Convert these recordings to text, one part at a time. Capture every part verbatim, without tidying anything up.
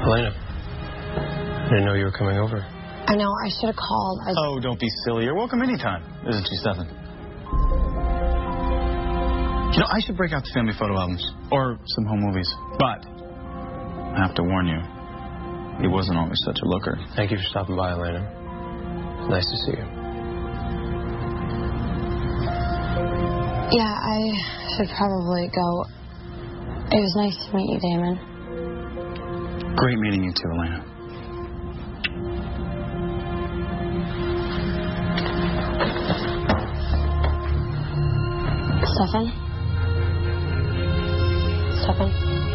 Elena, I didn't know you were coming over. I know, I should have called. I... Oh, don't be silly. You're welcome anytime. This is G seven. You know, I should break out the family photo albums. Or some home movies. But I have to warn you, he wasn't always such a looker. Thank you for stopping by, Elena. It's nice to see you. Yeah, I should probably go. It was nice to meet you, Damon. Great meeting you too, Elena. Stefan? Stefan?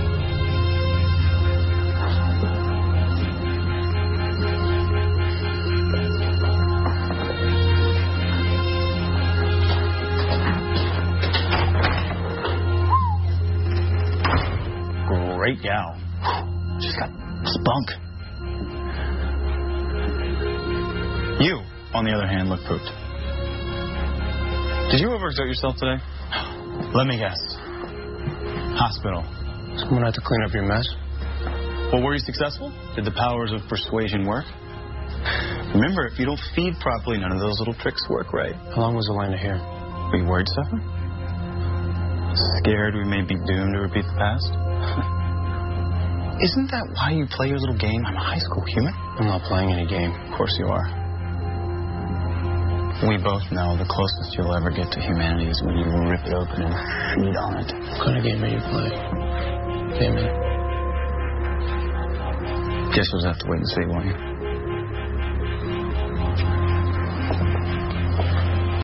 Great gal. She's got spunk. You, on the other hand, look pooped. Did you overexert yourself today? Let me guess. Hospital. Someone had to clean up your mess? Well, were you successful? Did the powers of persuasion work? Remember, if you don't feed properly, none of those little tricks work right. How long was Elena here? Are you worried, Stefan? Scared we may be doomed to repeat the past? Isn't that why you play your little game? I'm a high school human. I'm not playing any game. Of course you are. We both know the closest you'll ever get to humanity is when you rip it open and feed on it. What kind of game are you playing? Damon? Guess we'll have to wait and see, won't you?